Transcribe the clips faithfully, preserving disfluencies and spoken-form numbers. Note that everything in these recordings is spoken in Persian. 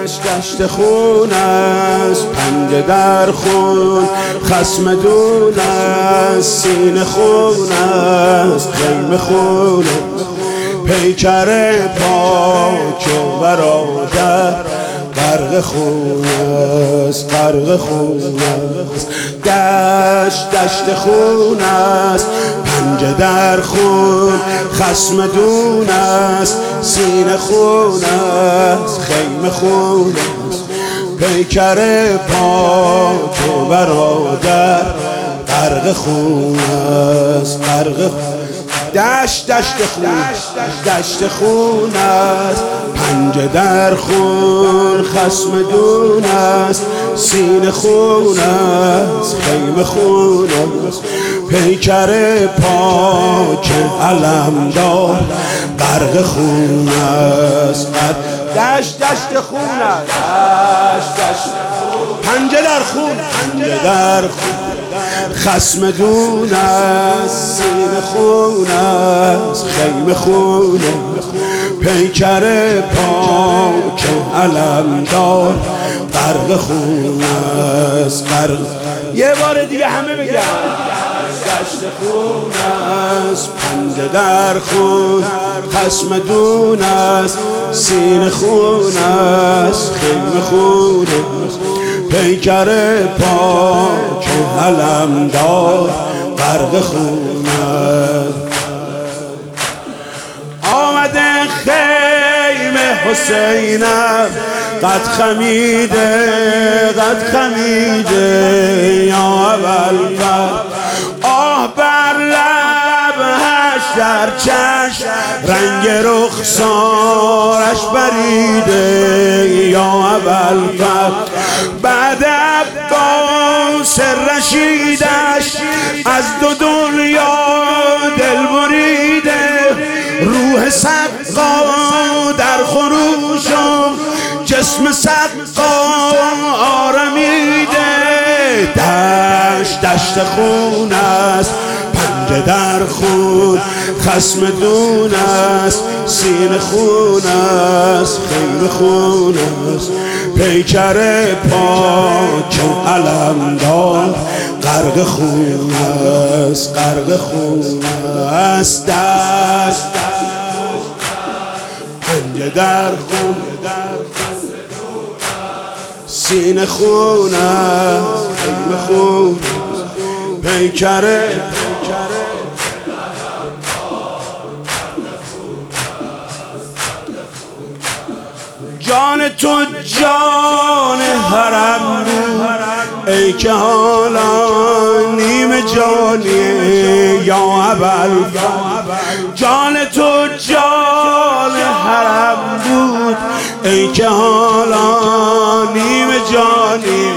دشت دشت خون است، پنجه در خون خصم دون است، سینه خون است، خیمه خون است، پیکر پاک برادر غرق خون است، غرق خون است. دشت دشت خون است، پنجه در خون خصم دون است، سینه خون است، خیمه خون است، پیکر پاک برادر غرق خون است، غرق خون. دشت دشت خون دشت خون است، پنجه در خون خصم دون است، سینه خون است، خیمه خون است، پیکر پاک علمدار غرق خون است. دشت دشت خون است، دشت دشت پنجه در خون، پنجه در خون خصم دون است، سینه خون است، خیمه خون است، پیکر پاک علمدار غرق خون است، غرق. یه بار دیگه همه بگن دشت خون است، پنجه در خون خصم دون است، سینه خون است، خیمه خون است، پیکر پاک علمدار غرق خون است. آمده خیمه حسینم قد خمیده، قد خمیده یا ابوالفضل، آه بر لبش در چشم رنگ رخسارش بریده یا ابوالفضل، بعد عباس رشیدش از دو دنیا دل بریده، روح سقا در خروش و جسم سقا آرمیده. دشت دشت خون است، پنجه در خون خصم دون است، سینه خون است، خیمه خون است، پیکر پاک علمدار غرق خون است، غرق خون است. دشت پنجه در خون سینه خون است، خیمه خون است، پیکر جان تو جان حرم بود، ای که حالا نیم جانی یا ابوالفضل، جان تو جان حرم بود، ای که حالا نیم جانی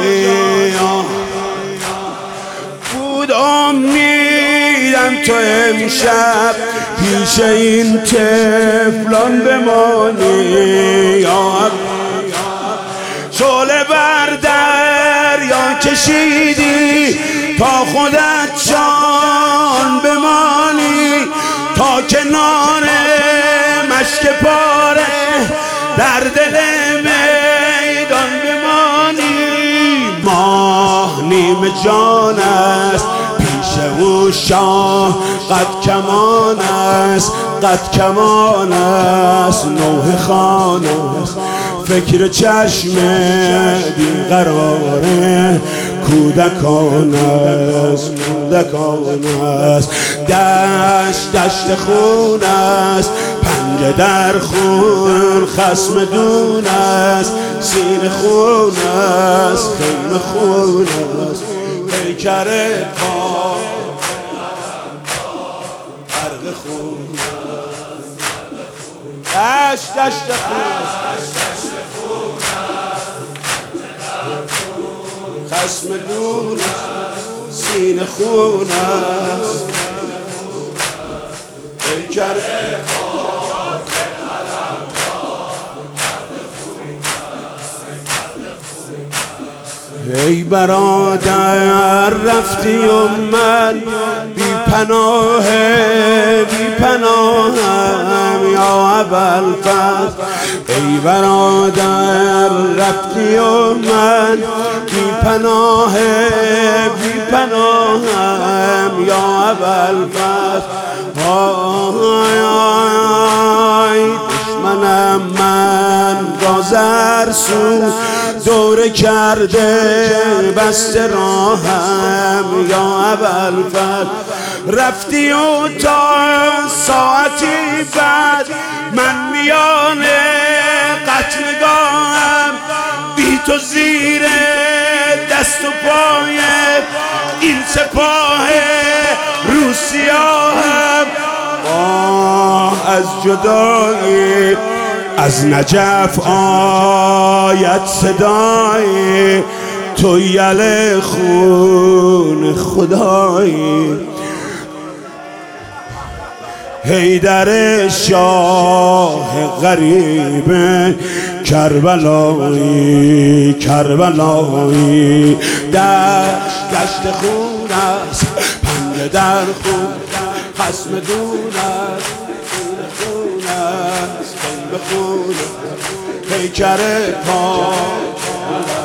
بود. امیدم تو امشب پیش این طفلان بمانی یا شعله بر دریا کشیدی تا خودت جان بمانی، تا کنار مشک پاره در دل میدان بمانی. ماه نیم جان است، پیش او شاه قد کمان است، قد کمان است، نوح خان است، فکر چشم بی قراره کودکان است، کودکان است. دشت دشت خون است، پنجه در خون خصم دون است، سینه خون است، خیمه خون است، پیکر پاک غرق خون است. دشت دشت خون خصم دون است، سینه خون است، پیکر پاک ای برادر رفتی و من بی پناه بی پناهم یا ابوالفضل ای برادر رفتی و من بی پناه بی پناهم یا ابوالفضل آی آی دشمنم من را زرسو دوره کرده بسته راهم یا ابوالفضل رفتی و تا ساعتی بعد من میان قتلگاهم بی تو زیر دست و پای این سپاه روسیاهم آه از جدایی از نجف آید صدای تو یل خون خدایی حیدر شاه غریب کربلایی کربلایی در گشت خون است پنجه در خون خصم دون است خون است خون به خون پیکر پا